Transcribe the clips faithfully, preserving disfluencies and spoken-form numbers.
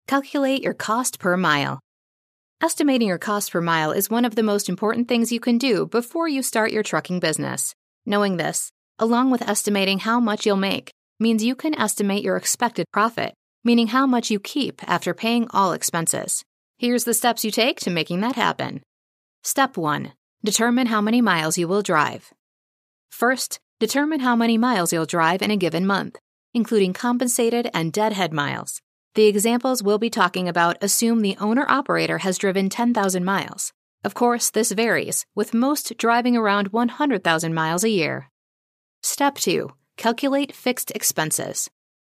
Calculate your cost per mile. Estimating your cost per mile is one of the most important things you can do before you start your trucking business. Knowing this, along with estimating how much you'll make, means you can estimate your expected profit, meaning how much you keep after paying all expenses. Here's the steps you take to making that happen. Step one. Determine how many miles you will drive. First, determine how many miles you'll drive in a given month, including compensated and deadhead miles. The examples we'll be talking about assume the owner-operator has driven ten thousand miles. Of course, this varies, with most driving around one hundred thousand miles a year. Step two. Calculate fixed expenses.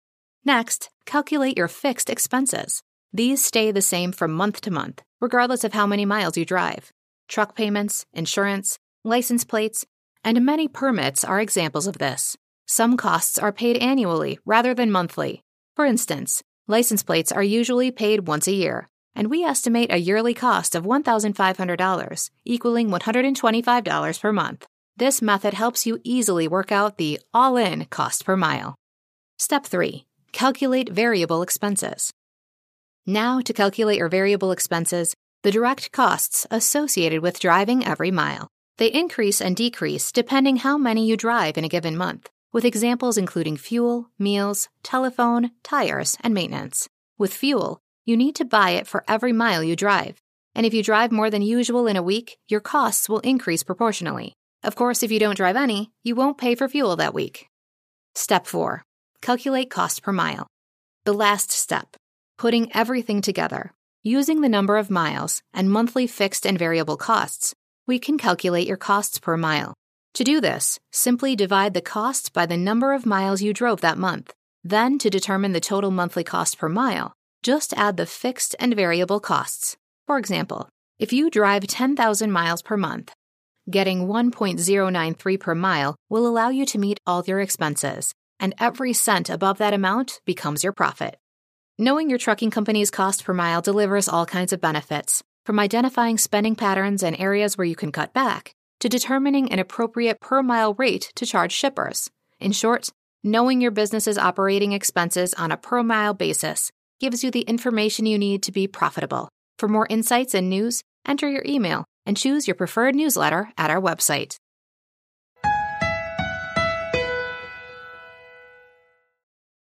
Next, calculate your fixed expenses. These stay the same from month to month, regardless of how many miles you drive. Truck payments, insurance, license plates, and many permits are examples of this. Some costs are paid annually rather than monthly. For instance, license plates are usually paid once a year, and we estimate a yearly cost of one thousand five hundred dollars, equaling one hundred twenty-five dollars per month. This method helps you easily work out the all-in cost per mile. Step three. Calculate variable expenses. Now, to calculate your variable expenses, the direct costs associated with driving every mile. They increase and decrease depending how many you drive in a given month, with examples including fuel, meals, telephone, tires, and maintenance. With fuel, you need to buy it for every mile you drive, and if you drive more than usual in a week, your costs will increase proportionally. Of course, if you don't drive any, you won't pay for fuel that week. Step four. Calculate cost per mile. The last step. Putting everything together. Using the number of miles and monthly fixed and variable costs, we can calculate your costs per mile. To do this, simply divide the cost by the number of miles you drove that month. Then, to determine the total monthly cost per mile, just add the fixed and variable costs. For example, if you drive ten thousand miles per month, getting one point zero nine three per mile will allow you to meet all your expenses, and every cent above that amount becomes your profit. Knowing your trucking company's cost per mile delivers all kinds of benefits, from identifying spending patterns and areas where you can cut back, to determining an appropriate per-mile rate to charge shippers. In short, knowing your business's operating expenses on a per-mile basis gives you the information you need to be profitable. For more insights and news, enter your email and choose your preferred newsletter at our website.